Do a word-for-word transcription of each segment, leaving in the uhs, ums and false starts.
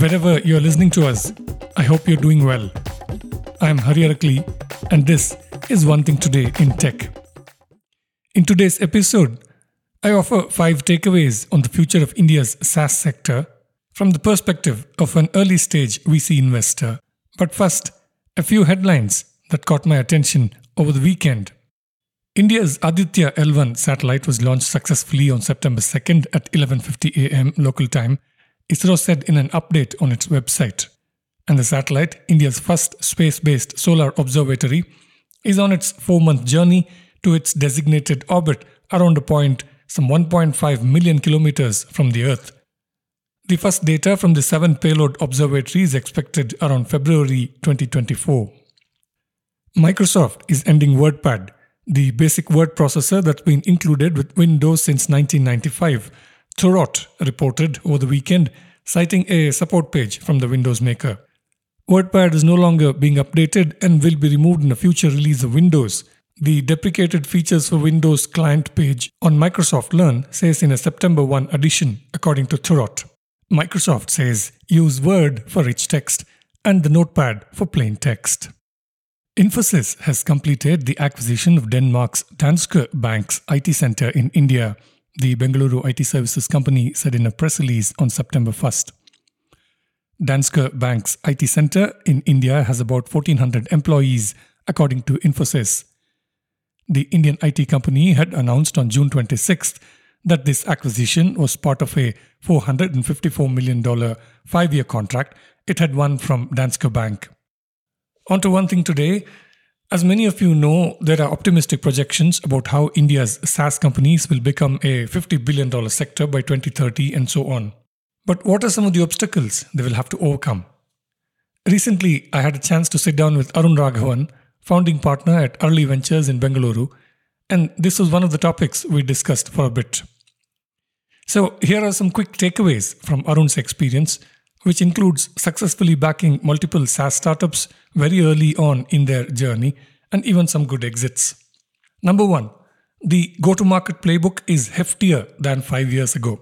Wherever you're listening to us, I hope you're doing well. I'm Hari Arakali, and this is One Thing Today in Tech. In today's episode, I offer five takeaways on the future of India's SaaS sector from the perspective of an early-stage V C investor. But first, a few headlines that caught my attention over the weekend. India's Aditya L one satellite was launched successfully on September second at eleven fifty a.m. local time, ISRO said in an update on its website. And the satellite, India's first space-based solar observatory, is on its four-month journey to its designated orbit around a point some one point five million kilometers from the Earth. The first data from the seven payload observatory is expected around February twenty twenty-four. Microsoft is ending WordPad, the basic word processor that's been included with Windows since nineteen ninety-five. Thurrott reported over the weekend, citing a support page from the Windows maker. WordPad is no longer being updated and will be removed in a future release of Windows. The deprecated features for Windows client page on Microsoft Learn says in a September first edition, according to Thurrott. Microsoft says use Word for rich text and the Notepad for plain text. Infosys has completed the acquisition of Denmark's Danske Bank's I T center in India, the Bengaluru I T services company said in a press release on September first. Danske Bank's I T center in India has about fourteen hundred employees, according to Infosys. The Indian I T company had announced on June twenty-sixth that this acquisition was part of a four hundred fifty-four million dollars five-year contract it had won from Danske Bank. On to one thing today. As many of you know, there are optimistic projections about how India's SaaS companies will become a fifty billion dollars sector by twenty thirty and so on. But what are some of the obstacles they will have to overcome? Recently, I had a chance to sit down with Arun Raghavan, founding partner at Early Ventures in Bengaluru, and this was one of the topics we discussed for a bit. So here are some quick takeaways from Arun's experience, which includes successfully backing multiple SaaS startups very early on in their journey and even some good exits. Number one, the go-to-market playbook is heftier than five years ago.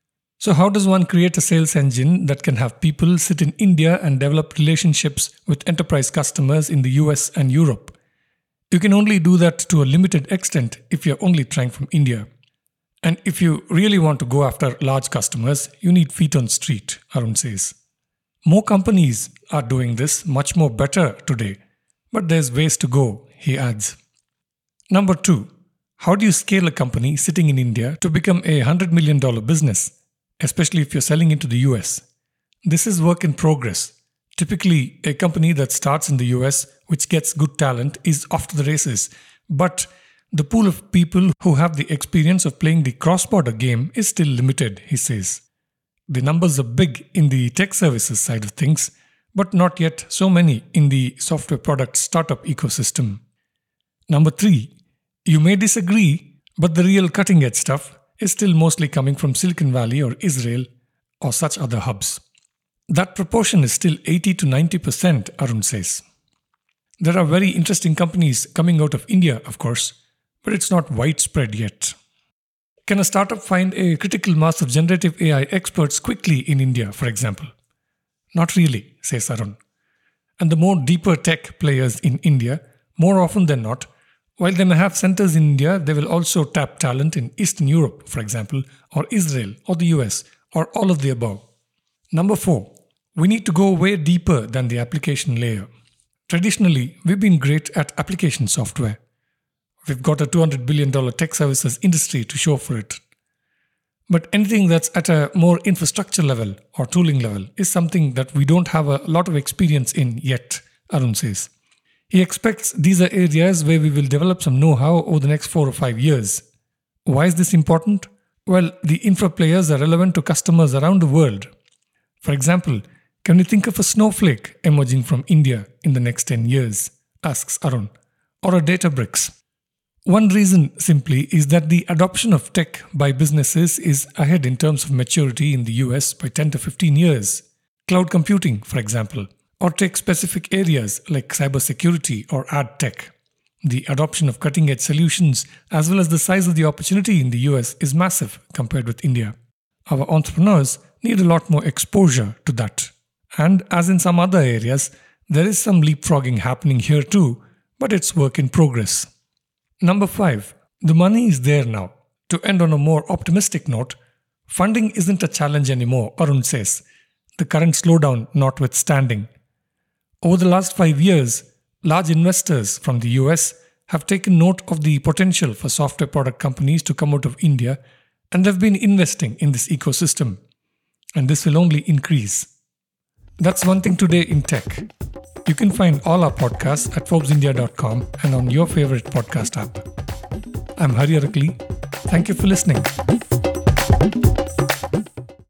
So how does one create a sales engine that can have people sit in India and develop relationships with enterprise customers in the U S and Europe? You can only do that to a limited extent if you're only trying from India. And if you really want to go after large customers, you need feet on street, Arun says. More companies are doing this much more better today, but there's ways to go, he adds. Number two, how do you scale a company sitting in India to become a one hundred million dollars business, especially if you're selling into the U S? This is work in progress. Typically, a company that starts in the U S, which gets good talent, is off to the races, but the pool of people who have the experience of playing the cross-border game is still limited, he says. The numbers are big in the tech services side of things, but not yet so many in the software product startup ecosystem. Number three, you may disagree, but the real cutting-edge stuff is still mostly coming from Silicon Valley or Israel or such other hubs. That proportion is still eighty to ninety percent, Arun says. There are very interesting companies coming out of India, of course, but it's not widespread yet. Can a startup find a critical mass of generative A I experts quickly in India, for example? Not really, says Arun. And the more deeper tech players in India, more often than not, while they may have centers in India, they will also tap talent in Eastern Europe, for example, or Israel, or the U S, or all of the above. Number four, we need to go way deeper than the application layer. Traditionally, we've been great at application software. We've got a two hundred billion dollars tech services industry to show for it. But anything that's at a more infrastructure level or tooling level is something that we don't have a lot of experience in yet, Arun says. He expects these are areas where we will develop some know-how over the next four or five years. Why is this important? Well, the infra players are relevant to customers around the world. For example, can you think of a Snowflake emerging from India in the next ten years? Asks Arun. Or a Databricks. One reason simply is that the adoption of tech by businesses is ahead in terms of maturity in the U S by ten to fifteen years. Cloud computing, for example, or take specific areas like cybersecurity or ad tech. The adoption of cutting-edge solutions as well as the size of the opportunity in the U S is massive compared with India. Our entrepreneurs need a lot more exposure to that. And as in some other areas, there is some leapfrogging happening here too, but it's work in progress. Number five, the money is there now. To end on a more optimistic note, funding isn't a challenge anymore, Arun says, the current slowdown notwithstanding. Over the last five years, large investors from the U S have taken note of the potential for software product companies to come out of India, and they've been investing in this ecosystem. And this will only increase. That's One Thing Today in Tech. You can find all our podcasts at Forbes India dot com and on your favorite podcast app. I'm Hari Arakali. Thank you for listening.